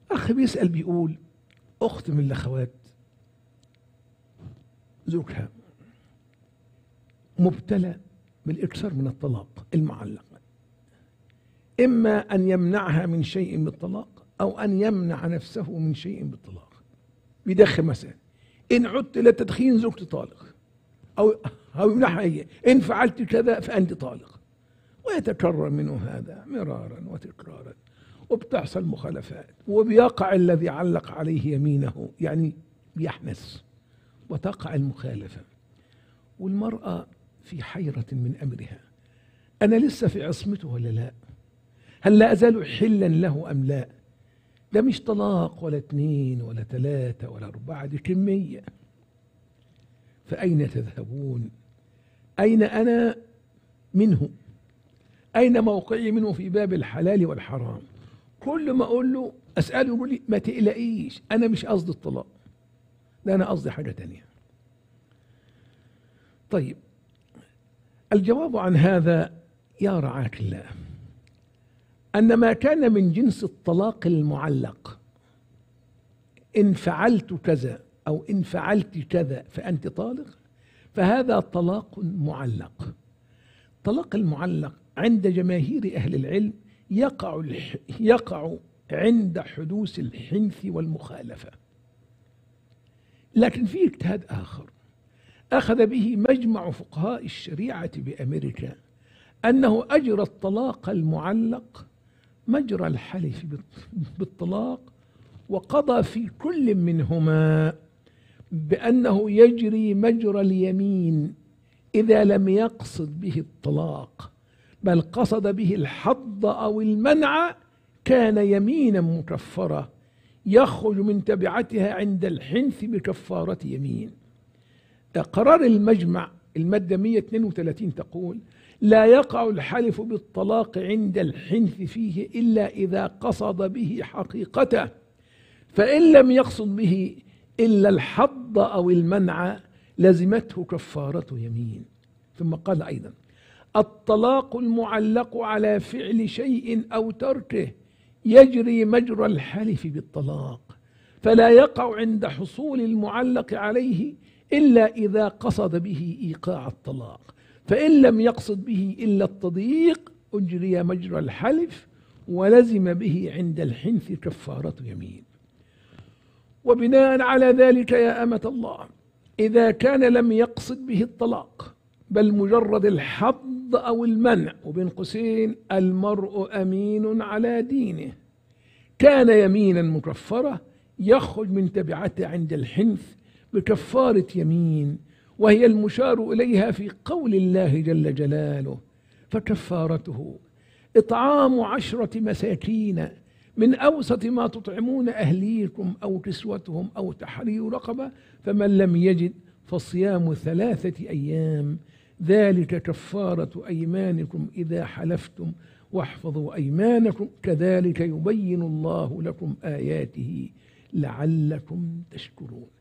أخ بيسأل بيقول أخت من الأخوات زوجها مبتلى بالإكثار من الطلاق المعلق، إما أن يمنعها من شيء بالطلاق أو أن يمنع نفسه من شيء بالطلاق. بيدخل مثلا إن عدت إلى التدخين زوجتي طالق، أو يمنعها هي إن فعلت كذا فأنت طالق، ويتكرر منه هذا مرارا وتكرارا، وبتحصل مخالفات، وبيقع الذي علق عليه يمينه يعني بيحنث وتقع المخالفة، والمرأة في حيرة من أمرها، أنا لسه في عصمته ولا لا؟ هل لا أزال حلا له أم لا؟ ده مش طلاق ولا 2 ولا 3 ولا 4، دي كمية. فأين تذهبون؟ أين أنا منه؟ أين موقعي منه في باب الحلال والحرام؟ كل ما أقول له أسأله يقول لي ما تقلقيش أنا مش قصدي الطلاق، ده أنا قصدي حاجة تانية. طيب الجواب عن هذا يا رعاك الله أن ما كان من جنس الطلاق المعلق، إن فعلت كذا أو إن فعلت كذا فأنت طالق، فهذا طلاق معلق. طلاق المعلق عند جماهير أهل العلم يقع عند حدوث الحنث والمخالفة، لكن في اجتهاد آخر أخذ به مجمع فقهاء الشريعة بأمريكا، أنه أجرى الطلاق المعلق مجرى الحلف بالطلاق، وقضى في كل منهما بأنه يجري مجرى اليمين إذا لم يقصد به الطلاق، بل قصد به الحض أو المنع، كان يمينا مكفرة يخرج من تبعتها عند الحنث بكفارة يمين. قرار المجمع المادة 132 تقول: لا يقع الحلف بالطلاق عند الحنث فيه إلا إذا قصد به حقيقته، فإن لم يقصد به إلا الحض أو المنع لزمته كفارة يمين. ثم قال أيضا: الطلاق المعلق على فعل شيء أو تركه يجري مجرى الحلف بالطلاق، فلا يقع عند حصول المعلق عليه إلا إذا قصد به إيقاع الطلاق، فإن لم يقصد به إلا التضييق أجري مجرى الحلف ولزم به عند الحنث كفارة يمين. وبناء على ذلك يا أمة الله، إذا كان لم يقصد به الطلاق بل مجرد الحض أو المنع، وبين قوسين المرء أمين على دينه، كان يمينا مكفرة يخرج من تبعته عند الحنث بكفارة يمين، وهي المشار إليها في قول الله جل جلاله: فكفارته إطعام 10 مساكين من أوسط ما تطعمون أهليكم أو كسوتهم أو تحرير رقبة، فمن لم يجد فصيام 3 أيام، ذلك كفارة أيمانكم إذا حلفتم واحفظوا أيمانكم، كذلك يبين الله لكم آياته لعلكم تشكرون.